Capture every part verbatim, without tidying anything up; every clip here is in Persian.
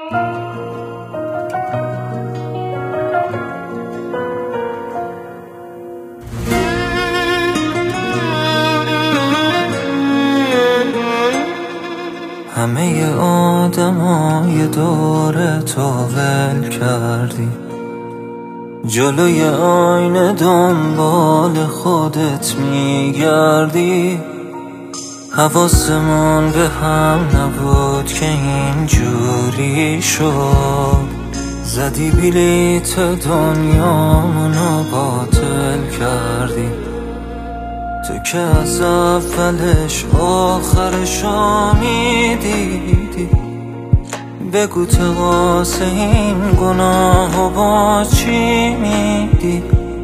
همه آدمای دور تو ول کردی، جلوی آینه دنبال خودت میگردی. حواسمون به هم نبود که اینجوری شد، زدی بلیت دنیامونو باطل کردی. تو که از اولش آخرشو میدیدی، بگو تقاسه این گناهو با چی میدی؟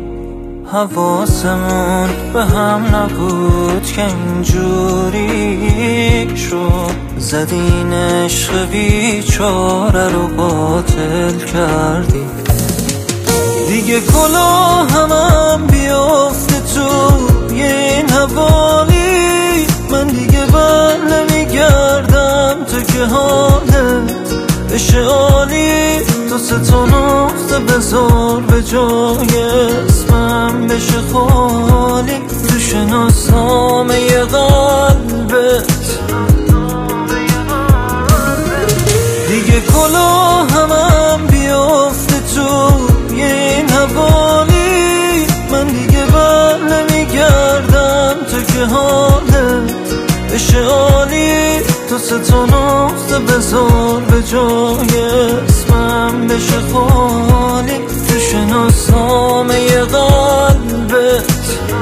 حواسمون به هم نبود که اینجوری شد، زدین عشق بیچاره رو باطل کردی. دیگه کلاه همم بیافته تو این حوالی، من دیگه بر نمیگردم تو که حالت بشه عالی. تو سه تا نقطه بذار به جای اسمم بشه خالی، تو شناسنامه قلبت. دیگه کلاه همم بیافته تو این حوالی، من دیگه بر نمیگردم تو که حالت بشه عالی. تو سه تا نقطه بذار به جای اسمم بشه خالی، تو شناسنامه قلبت.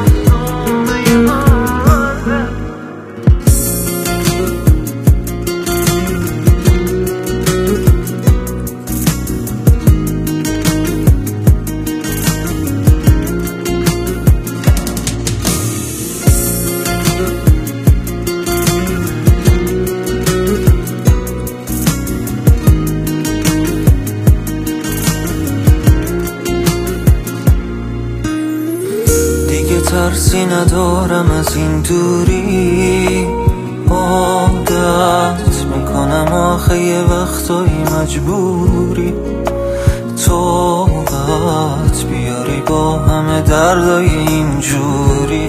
ترسی ندارم از این دوری، عادت میکنم آخه یه وقتایی مجبوری طاقت بیاری با همه دردای اینجوری.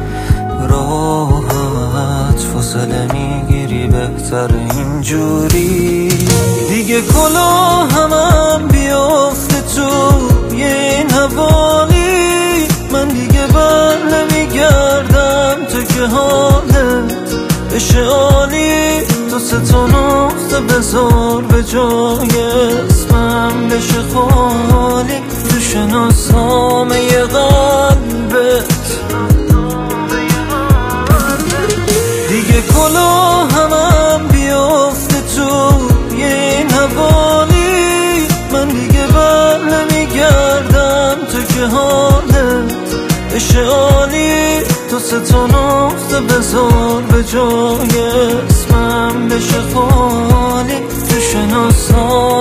راحت فاصله میگیری بهتر اینجوری. دیگه کلاه همم بیافته تو این حوالی، من دیگه بر نمیگردم تو که حالت بشه عالی. تو سه تا نقطه بذار به جای اسمم بشه خالی، تو شناسنامه قلبت. دیگه کلاه همم بیافته تو این حوالی، من دیگه بر نمیگردم تو که حالت بشه عالی. تو سه تا نقطه بذار به جای اسمم بشه خالی، تو شناسنامه